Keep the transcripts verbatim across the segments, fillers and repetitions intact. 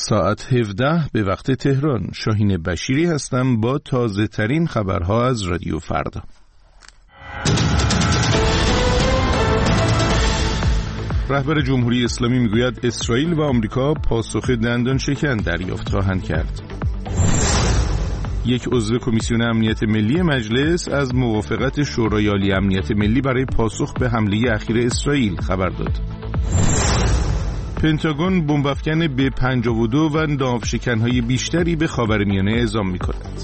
ساعت هفده به وقت تهران. شاهین بشیری هستم با تازه ترین خبرها از رادیو فردا. رهبر جمهوری اسلامی میگوید اسرائیل و آمریکا پاسخ دندان شکن دریافت خواهند کرد. یک عضو کمیسیون امنیت ملی مجلس از موافقت شورای عالی امنیت ملی برای پاسخ به حمله اخیر اسرائیل خبر داد. پنتاگون بمب‌افکن به پنجاه و دو و ناوشکن‌های بیشتری به خاورمیانه اعزام می‌کند.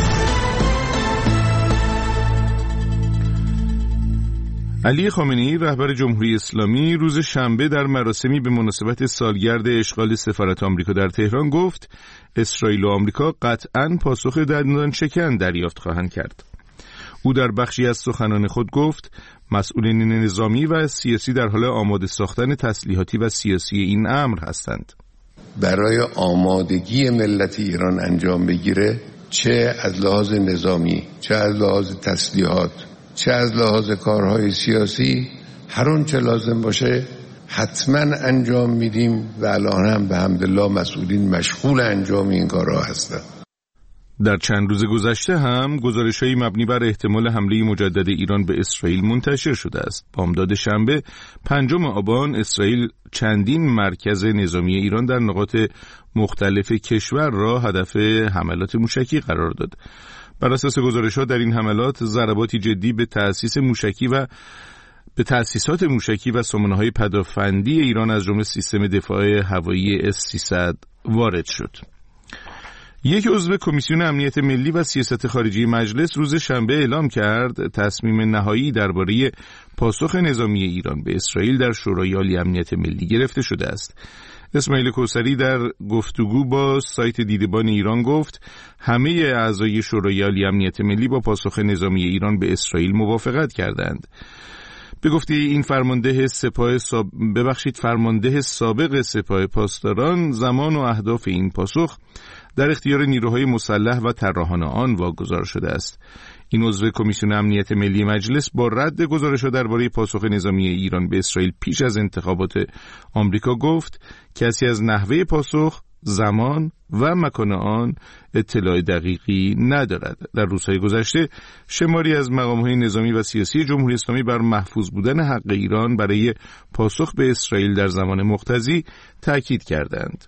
علی خامنه‌ای رهبر جمهوری اسلامی روز شنبه در مراسمی به مناسبت سالگرد اشغال سفارت آمریکا در تهران گفت اسرائیل و آمریکا قطعاً پاسخ دندان شکن دریافت خواهند کرد. او در بخشی از سخنان خود گفت مسئولین نظامی و سیاسی در حال آماده ساختن تسلیحاتی و سیاسی این امر هستند. برای آمادگی ملت ایران انجام بگیره، چه از لحاظ نظامی، چه از لحاظ تسلیحات، چه از لحاظ کارهای سیاسی، هر اون چه لازم باشه حتما انجام میدیم و الان هم به حمدالله مسئولین مشغول انجام این کارها هستند. در چند روز گذشته هم گزارش‌های مبنی بر احتمال حمله مجدد ایران به اسرائیل منتشر شده است. بامداد شنبه پنجم آبان اسرائیل چندین مرکز نظامی ایران در نقاط مختلف کشور را هدف حملات موشکی قرار داد. بر اساس گزارش‌ها در این حملات ضرباتی جدی به تأسیس موشکی و به تأسیسات موشکی و سامانه‌های پدافندی ایران از جمله سیستم دفاع هوایی اس سیصد وارد شد. یک عضو کمیسیون امنیت ملی و سیاست خارجی مجلس روز شنبه اعلام کرد تصمیم نهایی درباره پاسخ نظامی ایران به اسرائیل در شورای عالی امنیت ملی گرفته شده است. اسماعیل کوثری در گفتگو با سایت دیدبان ایران گفت همه اعضای شورای عالی امنیت ملی با پاسخ نظامی ایران به اسرائیل موافقت کردند. به گفته این فرمانده سپاه ساب... ببخشید فرمانده سابق سپاه پاسداران زمان و اهداف این پاسخ در اختیار نیروهای مسلح و طراحان آن واگذار شده است. این عضو کمیسیون امنیت ملی مجلس با رد گزارش‌ها درباره پاسخ نظامی ایران به اسرائیل پیش از انتخابات آمریکا گفت کسی از نحوه پاسخ، زمان و مکان آن اطلاع دقیقی ندارد. در روزهای گذشته شماری از مقام‌های نظامی و سیاسی جمهوری اسلامی بر محفوظ بودن حق ایران برای پاسخ به اسرائیل در زمان مقتضی تأکید کردند.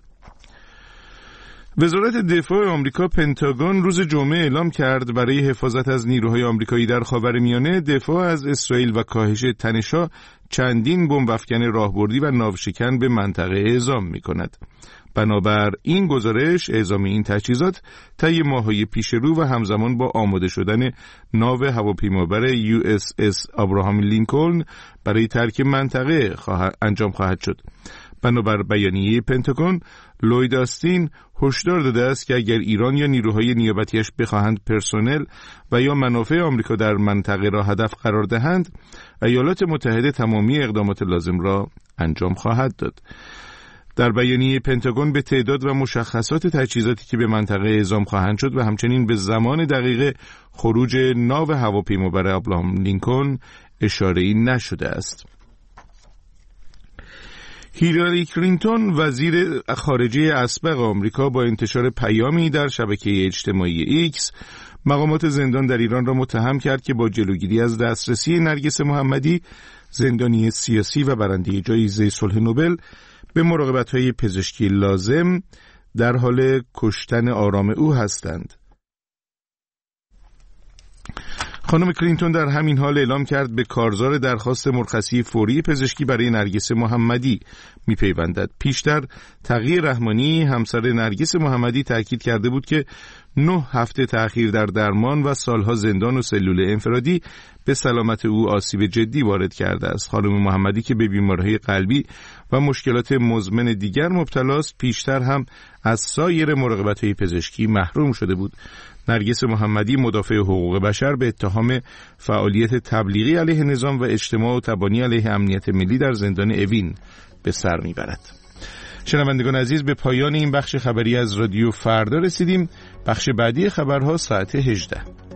وزارت دفاع آمریکا پنتاگون روز جمعه اعلام کرد برای حفاظت از نیروهای آمریکایی در خاورمیانه، دفاع از اسرائیل و کاهش تنش‌ها چندین بمب‌افکن راهبردی و ناوشکن به منطقه اعزام می‌کند. بنابر این گزارش اعزام این تجهیزات طی ماه‌های پیش رو و همزمان با آماده شدن ناو هواپیمابر یو اس اس ابراهام لینکلن برای ترک منطقه خواه... انجام خواهد شد. بنابر بیانیه پنتاگون، لوید آستین هشدار داده است که اگر ایران یا نیروهای نیابتیش بخواهند پرسنل و یا منافع آمریکا در منطقه را هدف قرار دهند، ایالات متحده تمامی اقدامات لازم را انجام خواهد داد. در بیانیه پنتاگون به تعداد و مشخصات تجهیزاتی که به منطقه اعزام خواهند شد و همچنین به زمان دقیق خروج ناو هواپیمابر ابراهام لینکلن اشاره‌ای نشده است. هیلاری کلینتون وزیر خارجه اسبق آمریکا با انتشار پیامی در شبکه اجتماعی ایکس مقامات زندان در ایران را متهم کرد که با جلوگیری از دسترسی نرگس محمدی، زندانی سیاسی و برنده جایزه صلح نوبل، به مراقبت‌های پزشکی لازم در حال کشتن آرام او هستند. خانم کلینتون در همین حال اعلام کرد به کارزار درخواست مرخصی فوری پزشکی برای نرگس محمدی میپیوندد. پیشتر تقی رحمانی همسر نرگس محمدی تاکید کرده بود که نه هفته تأخیر در درمان و سالها زندان و سلول انفرادی به سلامت او آسیب جدی وارد کرده است. خانم محمدی که به بیماری‌های قلبی و مشکلات مزمن دیگر مبتلا است، پیشتر هم از سایر مراقبت‌های پزشکی محروم شده بود. نرگس محمدی مدافع حقوق بشر به اتهام فعالیت تبلیغی علیه نظام و اجتماع و تبانی علیه امنیت ملی در زندان اوین به سر میبرد. شنوندگان عزیز، به پایان این بخش خبری از رادیو فردا رسیدیم. بخش بعدی خبرها ساعت هجده.